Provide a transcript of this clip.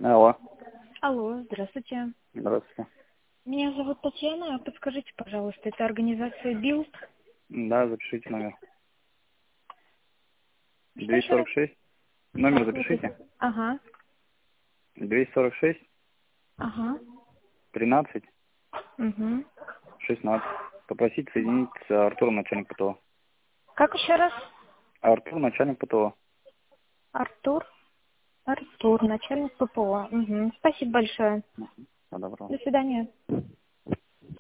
Алло. Алло, здравствуйте. Здравствуйте. Меня зовут Татьяна. Подскажите, пожалуйста, это организация Билд? Да, запишите номер. Что еще раз? 246. Номер Так, слушайте. запишите. Ага, 246 ага. 13 Угу. 16. Попросите соединить с Артуром, начальник ПТО. Как еще раз? Артур, начальник ПТО. Артур. Артур, начальник ППО. Угу. Спасибо большое. Всего доброго. До свидания.